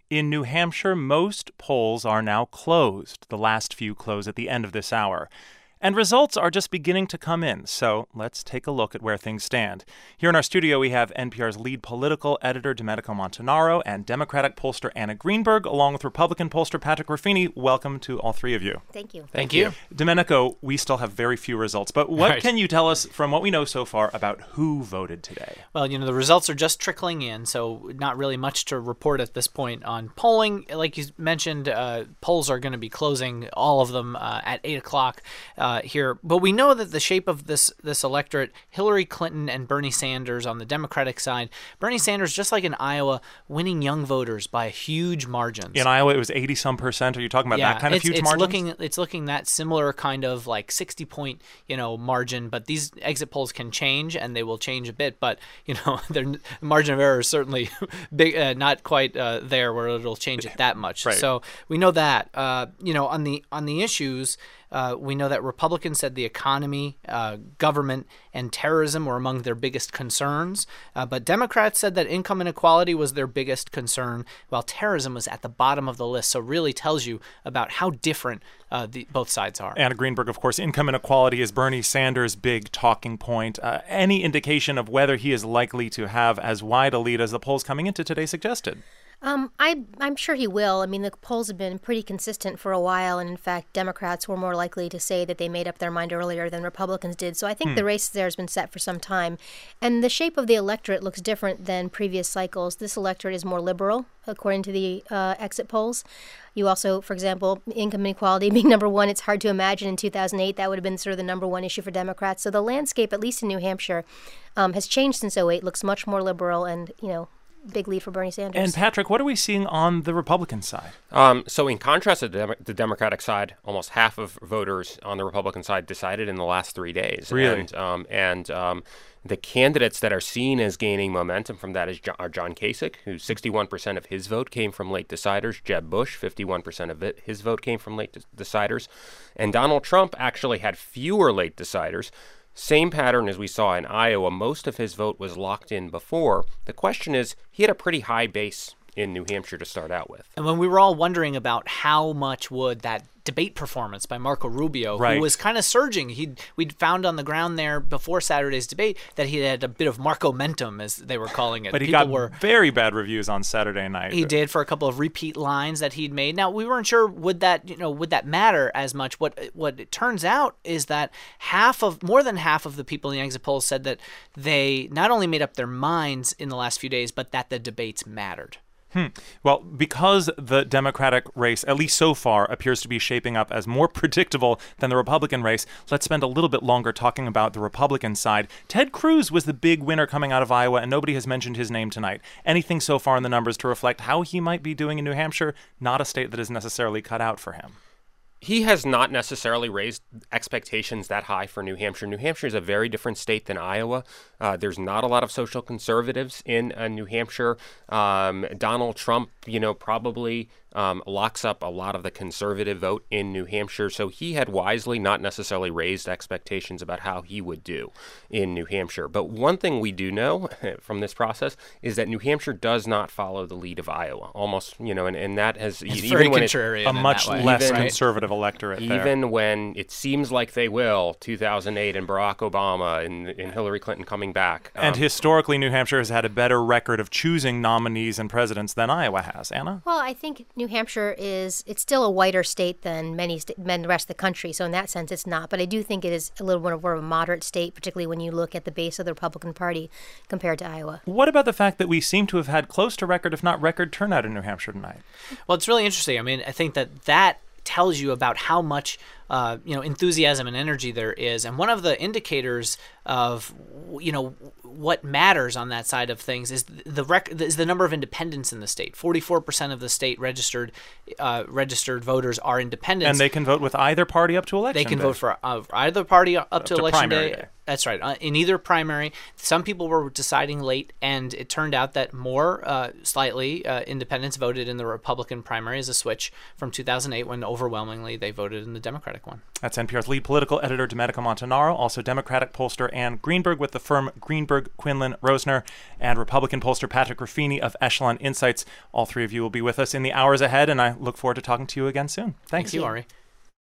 In New Hampshire, most polls are now closed. The last few close at the end of this hour. And results are just beginning to come in, so let's take a look at where things stand. Here in our studio, we have NPR's lead political editor, Domenico Montanaro, and Democratic pollster Anna Greenberg, along with Republican pollster Patrick Ruffini. Welcome to all three of you. Thank you. Thank you. Domenico, we still have very few results, but what can you tell us from what we know so far about who voted today? Well, the results are just trickling in, so not really much to report at this point on polling. Like you mentioned, polls are going to be closing, all of them, at 8 o'clock. Here, but we know that the shape of this electorate, Hillary Clinton and Bernie Sanders on the Democratic side, Bernie Sanders, just like in Iowa, winning young voters by huge margins. In Iowa, it was 80-some%. Are you talking about that kind of huge margin? It's looking that similar kind of like 60-point, margin. But these exit polls can change, and they will change a bit. But their margin of error is certainly big, not quite there where it'll change it that much. Right. So we know that. On the issues. We know that Republicans said the economy, government, and terrorism were among their biggest concerns. But Democrats said that income inequality was their biggest concern, while terrorism was at the bottom of the list. So it really tells you about how different both sides are. Anna Greenberg, of course, income inequality is Bernie Sanders' big talking point. Any indication of whether he is likely to have as wide a lead as the polls coming into today suggested? I'm sure he will. I mean, the polls have been pretty consistent for a while, and in fact, Democrats were more likely to say that they made up their mind earlier than Republicans did. So I think the race there has been set for some time. And the shape of the electorate looks different than previous cycles. This electorate is more liberal, according to the exit polls. You also, for example, income inequality being number one, it's hard to imagine in 2008 that would have been sort of the number one issue for Democrats. So the landscape, at least in New Hampshire, has changed since '08, looks much more liberal and, big lead for Bernie Sanders. And Patrick, what are we seeing on the Republican side? So in contrast to the Democratic side, almost half of voters on the Republican side decided in the last 3 days. Really? And the candidates that are seen as gaining momentum from that are John Kasich, who 61% of his vote came from late deciders. Jeb Bush, 51% of his vote came from late deciders. And Donald Trump actually had fewer late deciders. Same pattern as we saw in Iowa. Most of his vote was locked in before. The question is, he had a pretty high base in New Hampshire to start out with. And when we were all wondering about how much would that debate performance by Marco Rubio, who was kind of surging. We'd found on the ground there before Saturday's debate that he had a bit of Marco-mentum, as they were calling it. But he got very bad reviews on Saturday night. He did, for a couple of repeat lines that he'd made. Now, we weren't sure would that matter as much. What it turns out is that more than half of the people in the exit polls said that they not only made up their minds in the last few days, but that the debates mattered. Well, because the Democratic race, at least so far, appears to be shaping up as more predictable than the Republican race, let's spend a little bit longer talking about the Republican side. Ted Cruz was the big winner coming out of Iowa, and nobody has mentioned his name tonight. Anything so far in the numbers to reflect how he might be doing in New Hampshire? Not a state that is necessarily cut out for him. He has not necessarily raised expectations that high for New Hampshire. New Hampshire is a very different state than Iowa. There's not a lot of social conservatives in New Hampshire. Donald Trump, probably locks up a lot of the conservative vote in New Hampshire. So he had wisely not necessarily raised expectations about how he would do in New Hampshire. But one thing we do know from this process is that New Hampshire does not follow the lead of Iowa. Almost, and that has even when it's a much less conservative electorate there. Even when it seems like they will, 2008 and Barack Obama and Hillary Clinton coming back. And historically, New Hampshire has had a better record of choosing nominees and presidents than Iowa has. Anna? Well, I think New Hampshire it's still a whiter state than the rest of the country, so in that sense it's not. But I do think it is a little more of a moderate state, particularly when you look at the base of the Republican Party compared to Iowa. What about the fact that we seem to have had close to record, if not record, turnout in New Hampshire tonight? Well, it's really interesting. I mean, I think that tells you about how much enthusiasm and energy there is. And one of the indicators of what matters on that side of things is the number of independents in the state. 44% of the state registered voters are independents, and they can vote with either party up to election. They can vote for either party up to election day. That's right. In either primary, some people were deciding late, and it turned out that more slightly independents voted in the Republican primary as a switch from 2008, when overwhelmingly they voted in the Democratic Democratic one. That's NPR's lead political editor, Domenico Montanaro, also Democratic pollster Anne Greenberg with the firm Greenberg, Quinlan, Rosner, and Republican pollster Patrick Ruffini of Echelon Insights. All three of you will be with us in the hours ahead, and I look forward to talking to you again soon. Thanks. Thank you, Ari.